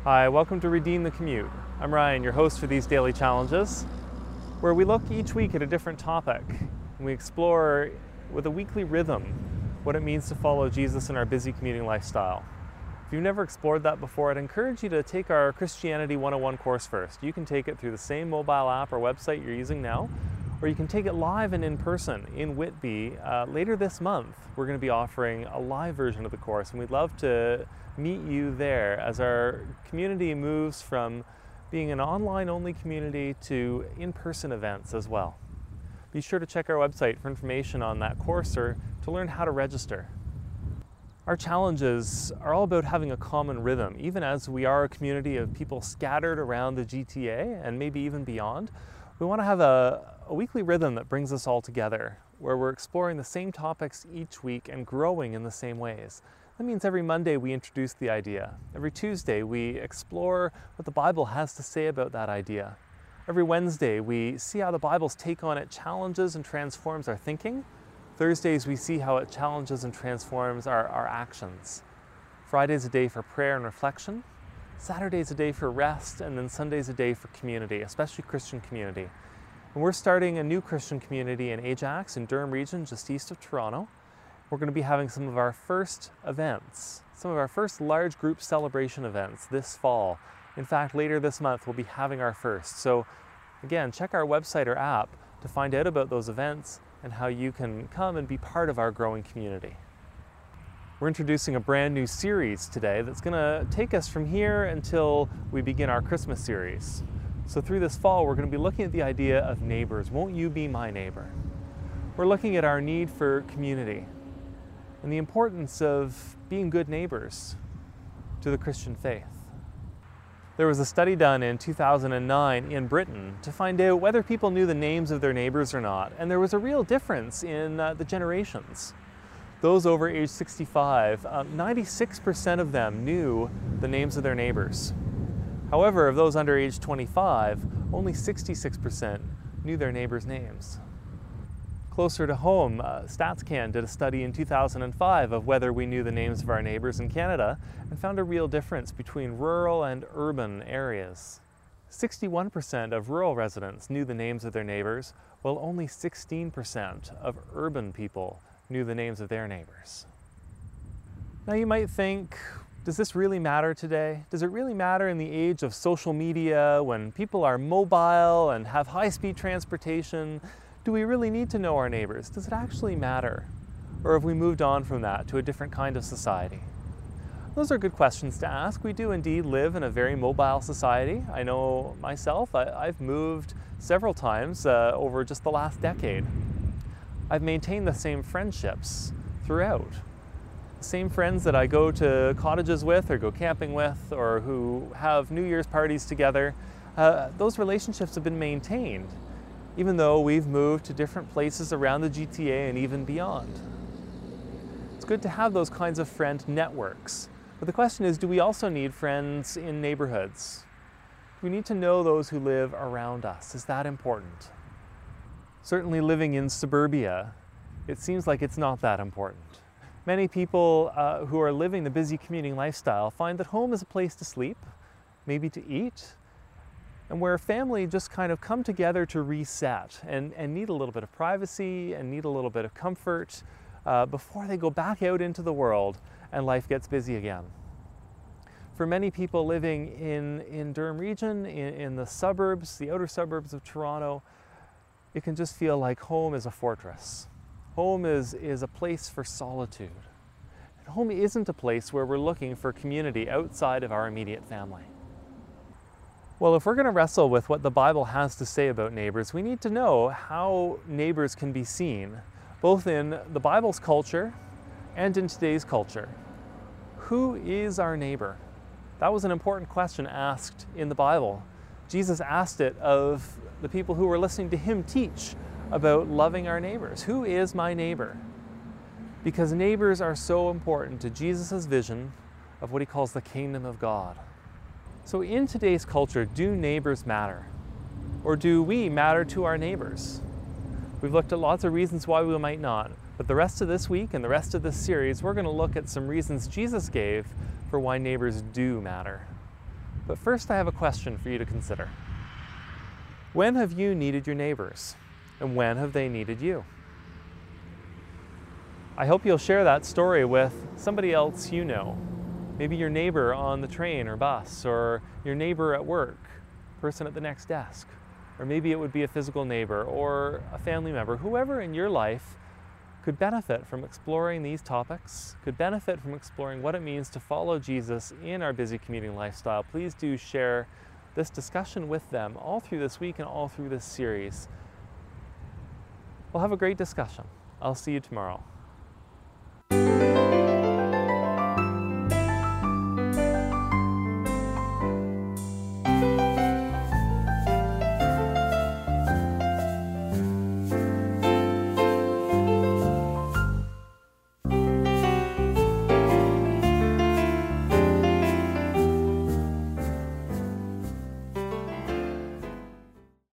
Hi, welcome to Redeem the Commute. I'm Ryan, your host for these daily challenges, where we look each week at a different topic and we explore with a weekly rhythm what it means to follow Jesus in our busy commuting lifestyle. If you've never explored that before, I'd encourage you to take our Christianity 101 course first. You can take it through the same mobile app or website you're using now, or you can take it live and in person in Whitby. Later this month, we're going to be offering a live version of the course, and we'd love to meet you there as our community moves from being an online-only community to in-person events as well. Be sure to check our website for information on that course or to learn how to register. Our challenges are all about having a common rhythm, even as we are a community of people scattered around the GTA and maybe even beyond. We want to have a weekly rhythm that brings us all together, where we're exploring the same topics each week and growing in the same ways. That means every Monday we introduce the idea. Every Tuesday we explore what the Bible has to say about that idea. Every Wednesday we see how the Bible's take on it challenges and transforms our thinking. Thursdays we see how it challenges and transforms our actions. Friday's a day for prayer and reflection. Saturday's a day for rest, and then Sunday's a day for community, especially Christian community. And we're starting a new Christian community in Ajax, in Durham Region, just east of Toronto. We're going to be having some of our first events, some of our first large group celebration events this fall. In fact, later this month we'll be having our first. So again, check our website or app to find out about those events and how you can come and be part of our growing community. We're introducing a brand new series today that's going to take us from here until we begin our Christmas series. So through this fall, we're going to be looking at the idea of neighbors. Won't you be my neighbor? We're looking at our need for community and the importance of being good neighbors to the Christian faith. There was a study done in 2009 in Britain to find out whether people knew the names of their neighbors or not, and there was a real difference in the generations. Those over age 65, 96% of them knew the names of their neighbors. However, of those under age 25, only 66% knew their neighbors' names. Closer to home, StatsCan did a study in 2005 of whether we knew the names of our neighbors in Canada and found a real difference between rural and urban areas. 61% of rural residents knew the names of their neighbors, while only 16% of urban people knew the names of their neighbors. Now you might think, does this really matter today? Does it really matter in the age of social media when people are mobile and have high-speed transportation? Do we really need to know our neighbors? Does it actually matter? Or have we moved on from that to a different kind of society? Those are good questions to ask. We do indeed live in a very mobile society. I know myself, I've moved several times over just the last decade. I've maintained the same friendships throughout. The same friends that I go to cottages with or go camping with or who have New Year's parties together, those relationships have been maintained, even though we've moved to different places around the GTA and even beyond. It's good to have those kinds of friend networks. But the question is, do we also need friends in neighborhoods? Do we need to know those who live around us? Is that important? Certainly living in suburbia, it seems like it's not that important. Many people who are living the busy commuting lifestyle find that home is a place to sleep, maybe to eat, and where family just kind of come together to reset and need a little bit of privacy and need a little bit of comfort before they go back out into the world and life gets busy again. For many people living in Durham Region, in the suburbs, the outer suburbs of Toronto, it can just feel like home is a fortress. Home is a place for solitude. And home isn't a place where we're looking for community outside of our immediate family. Well, if we're going to wrestle with what the Bible has to say about neighbors, we need to know how neighbors can be seen, both in the Bible's culture and in today's culture. Who is our neighbor? That was an important question asked in the Bible. Jesus asked it of the people who were listening to him teach about loving our neighbors. Who is my neighbor? Because neighbors are so important to Jesus' vision of what he calls the kingdom of God. So in today's culture, do neighbors matter? Or do we matter to our neighbors? We've looked at lots of reasons why we might not, but the rest of this week and the rest of this series, we're going to look at some reasons Jesus gave for why neighbors do matter. But first, I have a question for you to consider. When have you needed your neighbors? And when have they needed you? I hope you'll share that story with somebody else you know. Maybe your neighbor on the train or bus, or your neighbor at work, person at the next desk. Or maybe it would be a physical neighbor or a family member. Whoever in your life could benefit from exploring these topics, could benefit from exploring what it means to follow Jesus in our busy commuting lifestyle. Please do share this discussion with them all through this week and all through this series. We'll have a great discussion. I'll see you tomorrow.